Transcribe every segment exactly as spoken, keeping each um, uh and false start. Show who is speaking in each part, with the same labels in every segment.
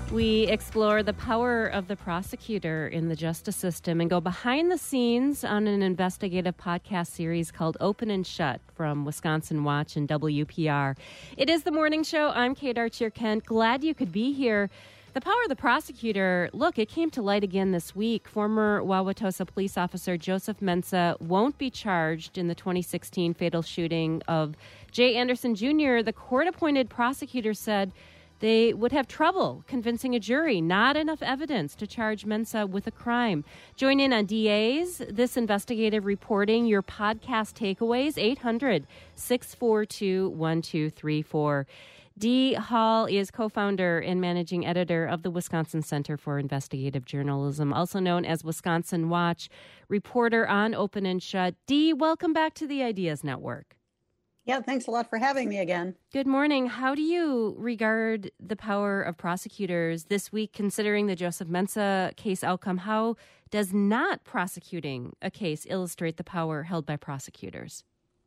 Speaker 1: We explore the power of the prosecutor in the justice system and go behind the scenes on an investigative podcast series called Open and Shut from Wisconsin Watch and W P R. It is the morning show. I'm Kate Archer-Kent. Glad you could be here. The power of the prosecutor, look, it came to light again this week. Former Wauwatosa police officer Joseph Mensah won't be charged in the twenty sixteen fatal shooting of Jay Anderson Junior The court-appointed prosecutor said they would have trouble convincing a jury, not enough evidence to charge Mensah with a crime. Join in on D A's, this investigative reporting, your podcast takeaways, eight hundred, six four two, one two three four. Dee Hall is co-founder and managing editor of the Wisconsin Center for Investigative Journalism, also known as Wisconsin Watch, reporter on Open and Shut. Dee, welcome back to the Ideas Network.
Speaker 2: Yeah, thanks a lot for having me again.
Speaker 1: Good morning. How do you regard the power of prosecutors this week, considering the Joseph Mensah case outcome? How does not prosecuting a case illustrate the power held by prosecutors?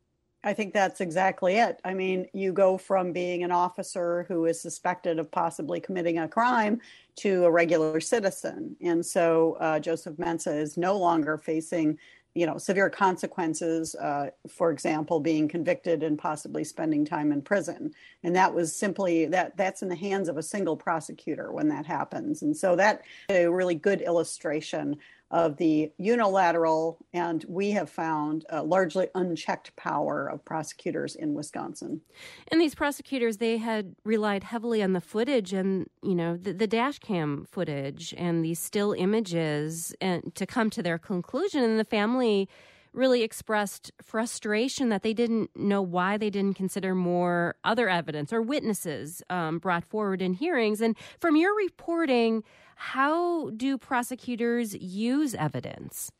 Speaker 2: I think that's exactly it. I mean, you go from being an officer who is suspected of possibly committing a crime to a regular citizen. And so uh, Joseph Mensah is no longer facing, you know, severe consequences, uh, for example, being convicted and possibly spending time in prison. And that was simply that that's in the hands of a single prosecutor when that happens. And so that's a really good illustration of the unilateral, and we have found uh, largely unchecked power of prosecutors in Wisconsin.
Speaker 1: And these prosecutors, they had relied heavily on the footage and, you know, the, the dash cam footage and these still images and to come to their conclusion. And the family really expressed frustration that they didn't know why they didn't consider more other evidence or witnesses um, brought forward in hearings. And from your reporting, how do prosecutors use evidence?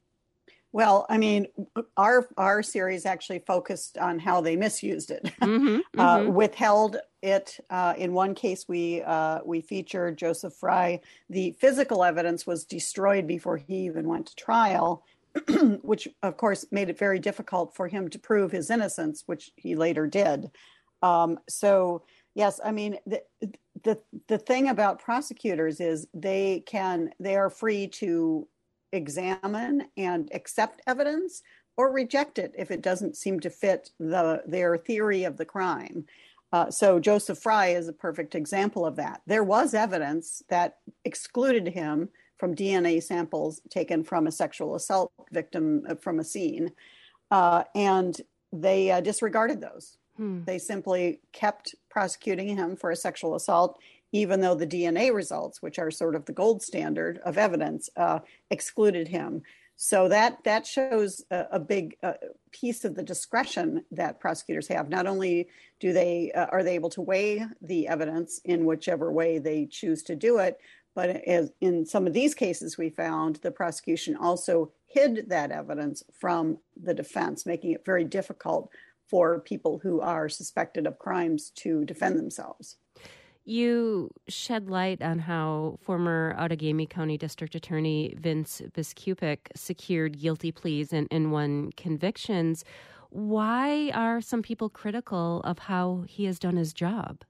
Speaker 2: Well, I mean, our our series actually focused on how they misused it,
Speaker 1: Mm-hmm, mm-hmm.
Speaker 2: uh, withheld it. Uh, in one case, we uh, we featured Joseph Fry. The physical evidence was destroyed before he even went to trial, which, of course, made it very difficult for him to prove his innocence, which he later did. Um, so, yes, I mean, the, the the thing about prosecutors is they can they are free to examine and accept evidence or reject it if it doesn't seem to fit the their theory of the crime. Uh, so Joseph Fry is a perfect example of that. There was evidence that excluded him from D N A samples taken from a sexual assault victim from a scene, uh, and they uh, disregarded those. Hmm. They simply kept prosecuting him for a sexual assault, even though the D N A results, which are sort of the gold standard of evidence, uh, excluded him. So that that shows a, a big uh, piece of the discretion that prosecutors have. Not only do they uh, are they able to weigh the evidence in whichever way they choose to do it, but as in some of these cases we found the prosecution also hid that evidence from the defense, making it very difficult for people who are suspected of crimes to defend themselves.
Speaker 1: You shed light on how former Outagamie County District Attorney Vince Biskupic secured guilty pleas and, and won convictions. Why are some people critical of how he has done his job?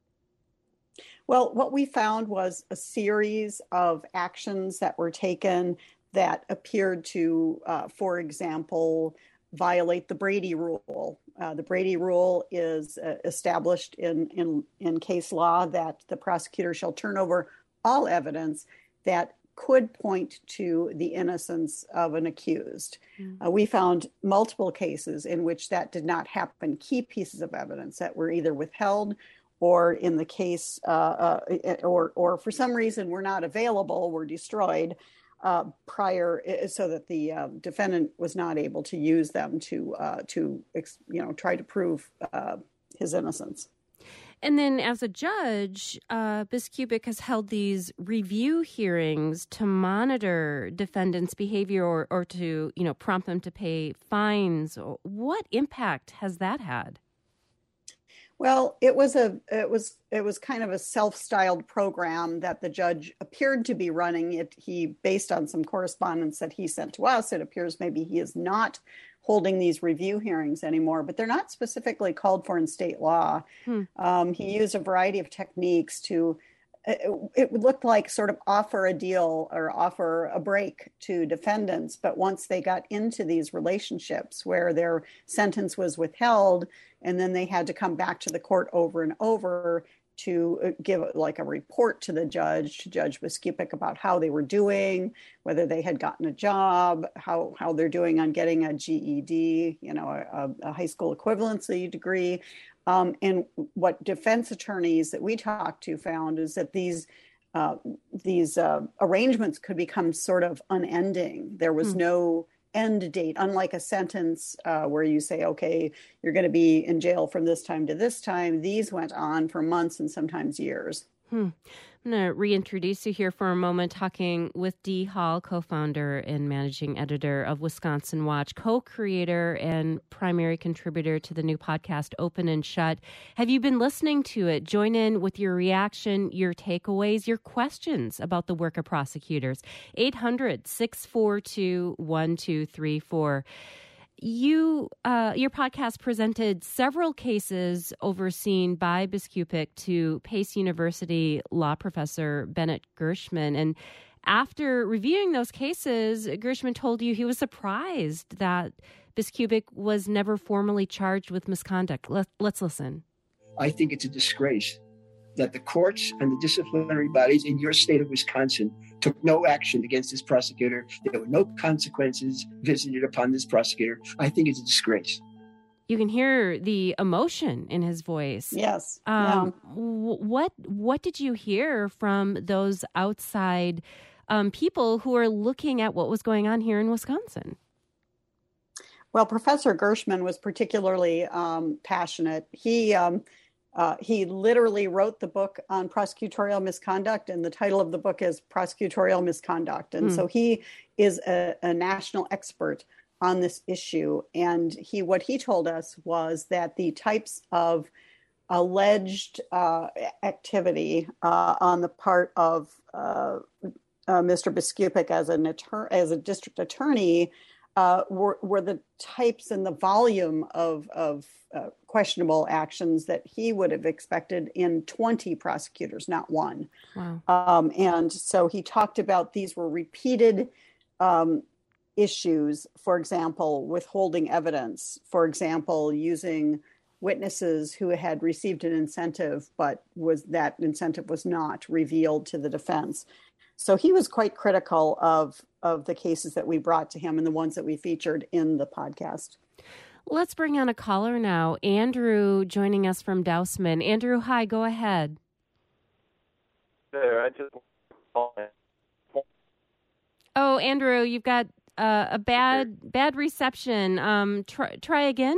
Speaker 2: Well, what we found was a series of actions that were taken that appeared to, uh, for example, violate the Brady Rule. Uh, the Brady Rule is uh, established in, in, in case law that the prosecutor shall turn over all evidence that could point to the innocence of an accused. Mm. Uh, we found multiple cases in which that did not happen. Key pieces of evidence that were either withheld or in the case, uh, uh, or, or for some reason were not available, were destroyed. Uh, prior, so that the uh, defendant was not able to use them to, uh, to you know, try to prove uh, his innocence.
Speaker 1: And then as a judge, uh, Biskupic has held these review hearings to monitor defendants' behavior or, or to, you know, prompt them to pay fines. What impact has that had?
Speaker 2: Well, it was a it was it was kind of a self-styled program that the judge appeared to be running. It he based on some correspondence that he sent to us. It appears maybe he is not holding these review hearings anymore, but they're not specifically called for in state law. Hmm. Um, he used a variety of techniques to it, it looked like sort of offer a deal or offer a break to defendants. But once they got into these relationships where their sentence was withheld, and then they had to come back to the court over and over to give like a report to the judge, to Judge Biskupik, about how they were doing, whether they had gotten a job, how, how they're doing on getting a G E D, you know, a, a high school equivalency degree. Um, and what defense attorneys that we talked to found is that these uh, these uh, arrangements could become sort of unending. There was hmm. no end date, unlike a sentence uh, where you say, okay, you're going to be in jail from this time to this time. These went on for months and sometimes years.
Speaker 1: Hmm. I'm going to reintroduce you here for a moment, talking with Dee Hall, co-founder and managing editor of Wisconsin Watch, co-creator and primary contributor to the new podcast, Open and Shut. Have you been listening to it? Join in with your reaction, your takeaways, your questions about the work of prosecutors. eight hundred, six four two, one two three four. You, uh, your podcast presented several cases overseen by Biskupik to Pace University law professor Bennett Gershman. And after reviewing those cases, Gershman told you he was surprised that Biskupik was never formally charged with misconduct. Let, let's listen.
Speaker 3: I think it's a disgrace that the courts and the disciplinary bodies in your state of Wisconsin took no action against this prosecutor. There were no consequences visited upon this prosecutor. I think it's a disgrace.
Speaker 1: You can hear the emotion in his voice.
Speaker 2: Yes.
Speaker 1: Um,
Speaker 2: yeah.
Speaker 1: w- what What did you hear from those outside um, people who are looking at what was going on here in Wisconsin?
Speaker 2: Well, Professor Gershman was particularly um, passionate. He um, Uh, he literally wrote the book on prosecutorial misconduct, and the title of the book is Prosecutorial Misconduct. And mm. so he is a, a national expert on this issue. And he, what he told us was that the types of alleged uh, activity uh, on the part of uh, uh, Mister Biskupik as an attor- as a district attorney uh, were, were the types and the volume of of Uh, questionable actions that he would have expected in twenty prosecutors, not one.
Speaker 1: Wow.
Speaker 2: Um, and so he talked about these were repeated um, issues, for example, withholding evidence, for example, using witnesses who had received an incentive, but was that incentive was not revealed to the defense. So he was quite critical of, of the cases that we brought to him and the ones that we featured in the podcast.
Speaker 1: Let's bring on a caller now. Andrew joining us from Dousman. Andrew, hi, go ahead.
Speaker 4: There, I just...
Speaker 1: Oh, Andrew, you've got uh, a bad bad reception. Um, try, try again.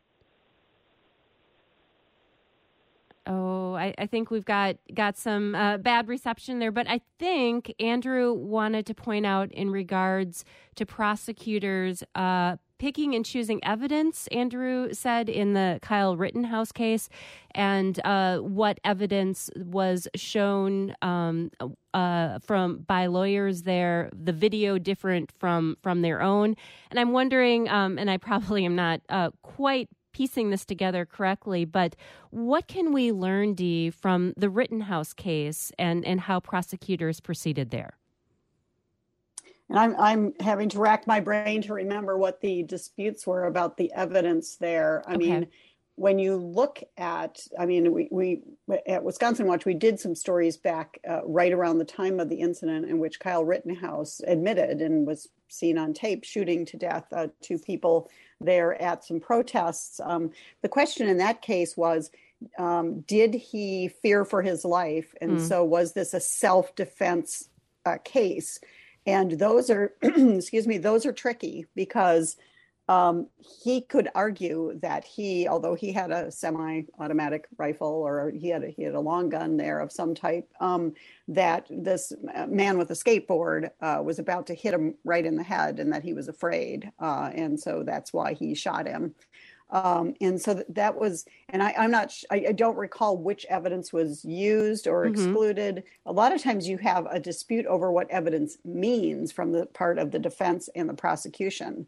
Speaker 1: Oh, I, I think we've got, got some uh, bad reception there. But I think Andrew wanted to point out in regards to prosecutors uh, picking and choosing evidence, Andrew said, in the Kyle Rittenhouse case, and uh, what evidence was shown um, uh, from by lawyers there, the video different from, from their own. And I'm wondering, um, and I probably am not uh, quite piecing this together correctly, but what can we learn, Dee, from the Rittenhouse case and, and how prosecutors proceeded there?
Speaker 2: And I'm I'm having to rack my brain to remember what the disputes were about the evidence there. I
Speaker 1: Okay.
Speaker 2: mean, when you look at, I mean, we, we at Wisconsin Watch, we did some stories back uh, right around the time of the incident in which Kyle Rittenhouse admitted and was seen on tape shooting to death uh, two people there at some protests. Um, the question in that case was, um, did he fear for his life? And
Speaker 1: Mm.
Speaker 2: so was this a self-defense uh, case? And those are, excuse me, those are tricky because um, he could argue that he, although he had a semi-automatic rifle or he had a, he had a long gun there of some type, um, that this man with a skateboard uh, was about to hit him right in the head and that he was afraid. Uh, and so that's why he shot him. Um, and so that, that was, and I, I'm not, I, I don't recall which evidence was used or
Speaker 1: Mm-hmm.
Speaker 2: excluded. A lot of times you have a dispute over what evidence means from the part of the defense and the prosecution.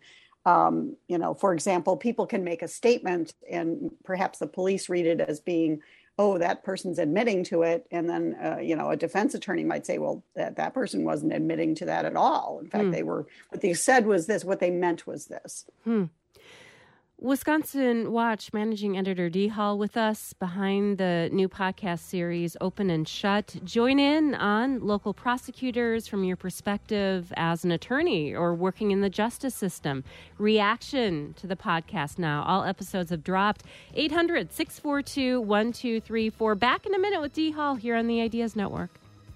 Speaker 2: um, you know, for example, people can make a statement and perhaps the police read it as being, oh, that person's admitting to it. And then, uh, you know, a defense attorney might say, well, that, that person wasn't admitting to that at all. In fact, hmm. they were, what they said was this, what they meant was this.
Speaker 1: Hmm. Wisconsin Watch managing editor Dee Hall with us behind the new podcast series Open and Shut. Join in on local prosecutors from your perspective as an attorney or working in the justice system. Reaction to the podcast now. All episodes have dropped. eight hundred, six four two, one two three four. Back in a minute with Dee Hall here on the Ideas Network.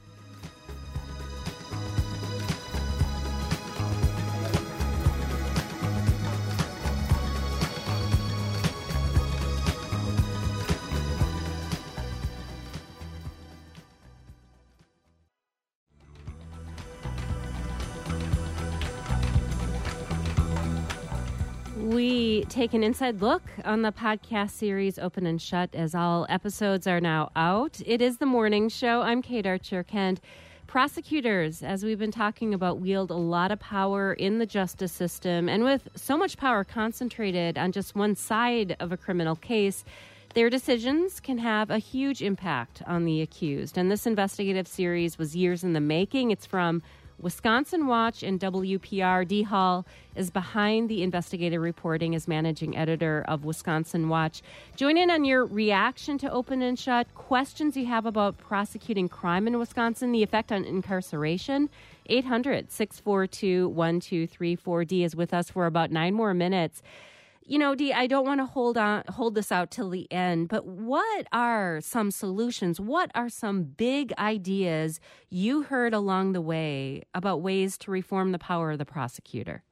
Speaker 1: We take an inside look on the podcast series Open and Shut as all episodes are now out. It is the morning show. I'm Kate Archer Kent. Prosecutors, as we've been talking about, wield a lot of power in the justice system. And with so much power concentrated on just one side of a criminal case, their decisions can have a huge impact on the accused. And this investigative series was years in the making. It's from Wisconsin Watch and W P R. Dee Hall is behind the investigative reporting as managing editor of Wisconsin Watch. Join in on your reaction to Open and Shut, questions you have about prosecuting crime in Wisconsin, the effect on incarceration. eight hundred, six four two, one two three four. Dee is with us for about nine more minutes. You know, Dee, I don't want to hold on, hold this out till the end, but what are some solutions? What are some big ideas you heard along the way about ways to reform the power of the prosecutor?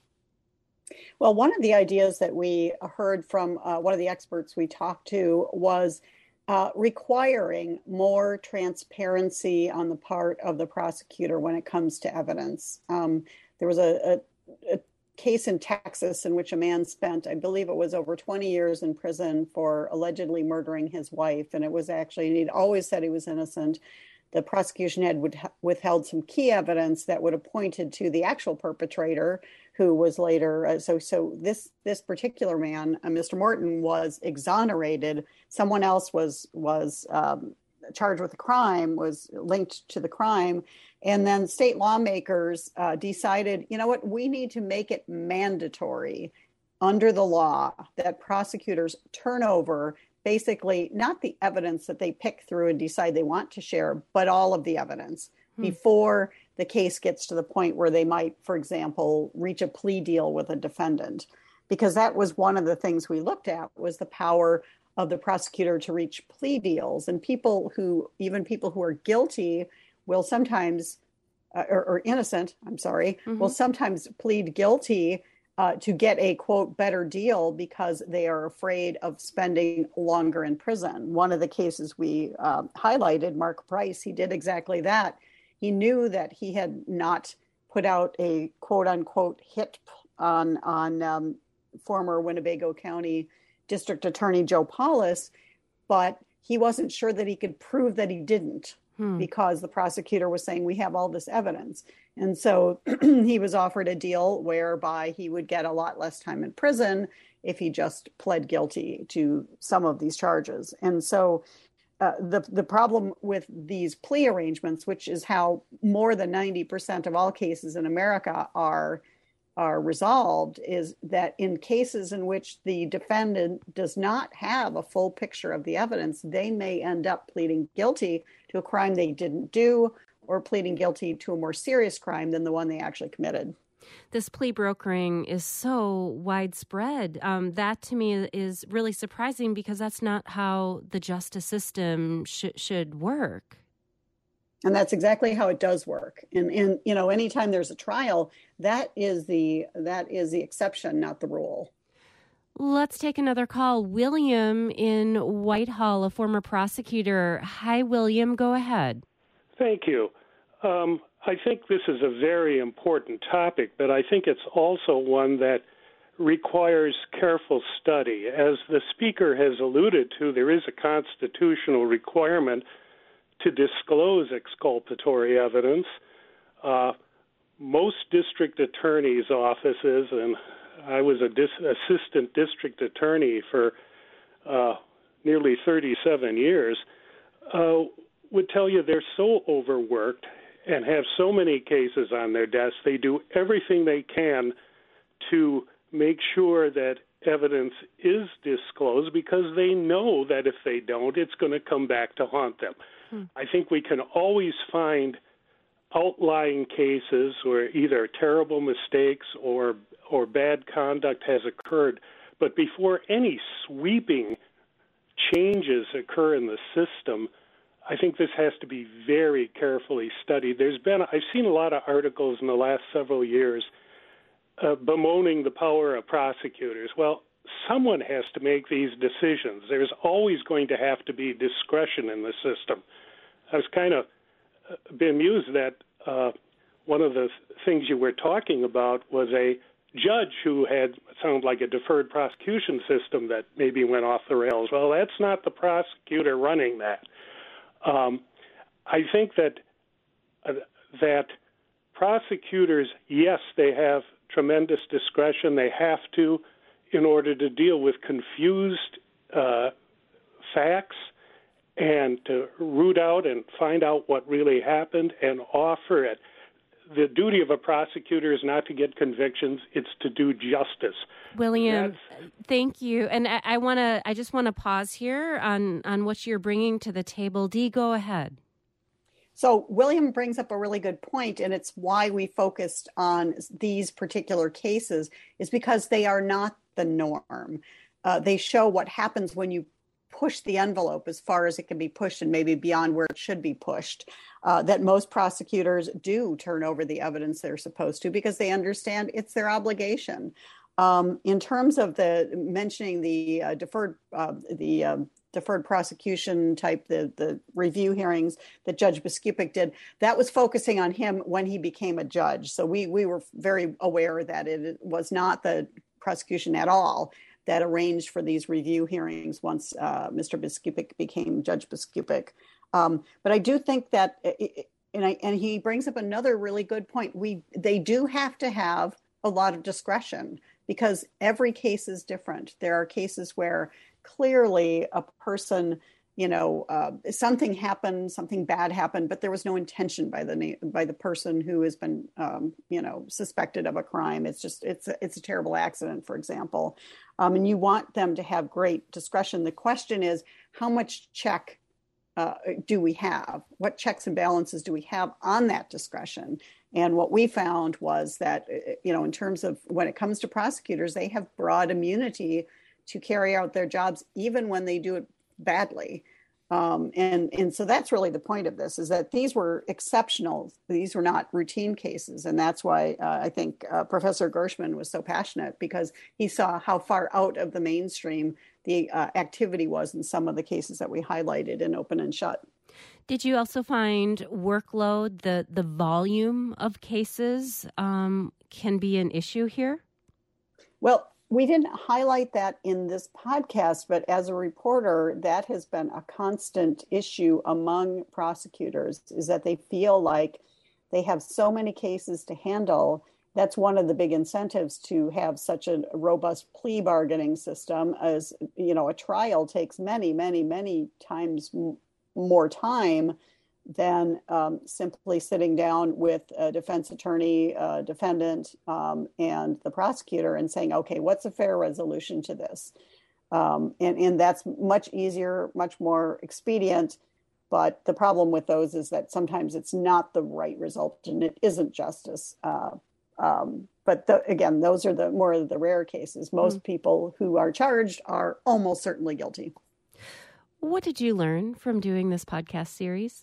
Speaker 2: Well, one of the ideas that we heard from uh, one of the experts we talked to was uh, requiring more transparency on the part of the prosecutor when it comes to evidence. Um, there was a, a, a case in Texas in which a man spent, I believe it was over twenty years in prison for allegedly murdering his wife. And it was actually, and he'd always said he was innocent. The prosecution had withheld some key evidence that would have pointed to the actual perpetrator, who was later, uh, so so this this particular man, uh, Mister Morton, was exonerated. Someone else was was um, charged with a crime, was linked to the crime. And then state lawmakers uh, decided, you know what, we need to make it mandatory under the law that prosecutors turn over basically not the evidence that they pick through and decide they want to share, but all of the evidence hmm. before the case gets to the point where they might, for example, reach a plea deal with a defendant. Because that was one of the things we looked at, was the power of the prosecutor to reach plea deals. And people who, even people who are guilty, will sometimes, uh, or, or innocent, I'm sorry, mm-hmm. will sometimes plead guilty uh, to get a, quote, better deal because they are afraid of spending longer in prison. One of the cases we uh, highlighted, Mark Price, he did exactly that. He knew that he had not put out a, quote, unquote, hit on, on um, former Winnebago County District Attorney Joe Paulus, but he wasn't sure that he could prove that he didn't. Hmm. Because the prosecutor was saying, we have all this evidence. And so he was offered a deal whereby he would get a lot less time in prison if he just pled guilty to some of these charges. And so uh, the, the problem with these plea arrangements, which is how more than ninety percent of all cases in America are are resolved, is that in cases in which the defendant does not have a full picture of the evidence, they may end up pleading guilty to a crime they didn't do, or pleading guilty to a more serious crime than the one they actually committed.
Speaker 1: This plea brokering is so widespread. Um, that to me is really surprising, because that's not how the justice system sh- should work.
Speaker 2: And that's exactly how it does work. And, and, you know, anytime there's a trial, that is the that is the exception, not the rule.
Speaker 1: Let's take another call. William in Whitehall, a former prosecutor. Hi, William. Go ahead.
Speaker 4: Thank you. Um, I think this is a very important topic, but I think it's also one that requires careful study. As the speaker has alluded to, there is a constitutional requirement to disclose exculpatory evidence. Uh, most district attorneys' offices and I was a dis- assistant district attorney for uh, nearly thirty-seven years, uh, would tell you they're so overworked and have so many cases on their desks. They do everything they can to make sure that evidence is disclosed because they know that if they don't, it's going to come back to haunt them. Hmm. I think we can always find outlying cases where either terrible mistakes or or bad conduct has occurred, but before any sweeping changes occur in the system, I think this has to be very carefully studied. There's been, I've seen a lot of articles in the last several years uh, bemoaning the power of prosecutors. Well, someone has to make these decisions. There's always going to have to be discretion in the system. I was kind of bemused that uh, one of the things you were talking about was a judge who had, it sounded like a deferred prosecution system that maybe went off the rails. Well, that's not the prosecutor running that. Um, I think that uh, that prosecutors, yes, they have tremendous discretion. They have to, in order to deal with confused uh, facts and to root out and find out what really happened and offer it. The duty of a prosecutor is not to get convictions; it's to do justice.
Speaker 1: William, That's... thank you. And I, I want to. I just want to pause here on on what you're bringing to the table. Dee, go ahead.
Speaker 2: So William brings up a really good point, and it's why we focused on these particular cases, is because they are not the norm. Uh, they show what happens when you push the envelope as far as it can be pushed and maybe beyond where it should be pushed, uh, that most prosecutors do turn over the evidence they're supposed to because they understand it's their obligation. Um, in terms of the mentioning the uh, deferred uh, the uh, deferred prosecution type, the, the review hearings that Judge Biskupik did, that was focusing on him when he became a judge. So we, we were very aware that it was not the prosecution at all that arranged for these review hearings once uh, Mister Biskupik became Judge Biskupik. Um, but I do think that, it, and, I, and he brings up another really good point. We they do have to have a lot of discretion because every case is different. There are cases where clearly a person, you know, uh, something happened, something bad happened, but there was no intention by the by the person who has been, um, you know, suspected of a crime. It's just it's a, it's a terrible accident, for example. Um, and you want them to have great discretion. The question is, how much check uh, do we have? What checks and balances do we have on that discretion? And what we found was that, you know, in terms of when it comes to prosecutors, they have broad immunity to carry out their jobs, even when they do it badly. Um, and, and so that's really the point of this, is that these were exceptional. These were not routine cases. And that's why uh, I think uh, Professor Gershman was so passionate, because he saw how far out of the mainstream the uh, activity was in some of the cases that we highlighted in Open and Shut.
Speaker 1: Did you also find workload, the, the volume of cases um, can be an issue here?
Speaker 2: Well, we didn't highlight that in this podcast, but as a reporter, that has been a constant issue among prosecutors, is that they feel like they have so many cases to handle. That's one of the big incentives to have such a robust plea bargaining system, as, you know, a trial takes many, many, many times m- more time than um, simply sitting down with a defense attorney, uh, defendant, um, and the prosecutor and saying, okay, what's a fair resolution to this? Um, and, and that's much easier, much more expedient. But the problem with those is that sometimes it's not the right result and it isn't justice. Uh, um, but the, again, those are the more of the rare cases. Most mm-hmm. people who are charged are almost certainly guilty.
Speaker 1: What did you learn from doing this podcast series?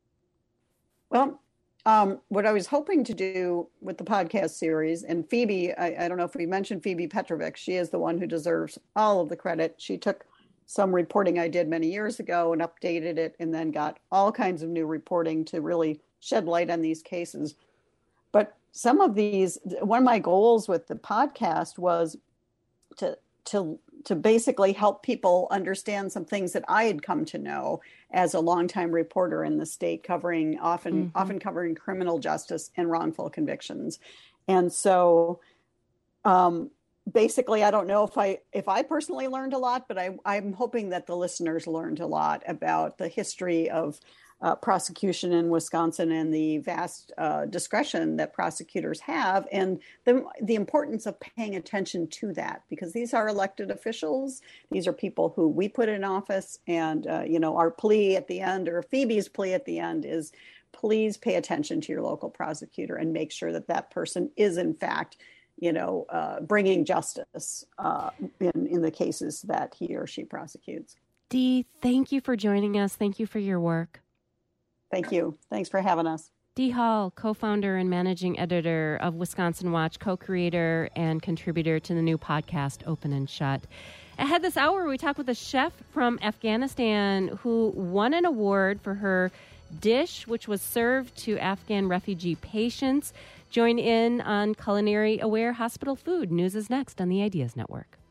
Speaker 2: Well, um, what I was hoping to do with the podcast series, and Phoebe, I, I don't know if we mentioned Phoebe Petrovic, she is the one who deserves all of the credit. She took some reporting I did many years ago and updated it, and then got all kinds of new reporting to really shed light on these cases. But some of these, one of my goals with the podcast was to to to basically help people understand some things that I had come to know as a longtime reporter in the state, covering often mm-hmm. often covering criminal justice and wrongful convictions. And so um, basically, I don't know if I if I personally learned a lot, but I, I'm hoping that the listeners learned a lot about the history of uh, prosecution in Wisconsin and the vast uh, discretion that prosecutors have, and the the importance of paying attention to that, because these are elected officials. These are people who we put in office, and uh, you know, our plea at the end, or Phoebe's plea at the end, is please pay attention to your local prosecutor and make sure that that person is in fact, you know, uh, bringing justice uh, in, in the cases that he or she prosecutes.
Speaker 1: Dee, thank you for joining us. Thank you for your work.
Speaker 2: Thank you. Thanks for having us.
Speaker 1: Dee Hall, co-founder and managing editor of Wisconsin Watch, co-creator and contributor to the new podcast, Open and Shut. Ahead this hour, we talk with a chef from Afghanistan who won an award for her dish, which was served to Afghan refugee patients. Join in on culinary-aware hospital food. News is next on the Ideas Network.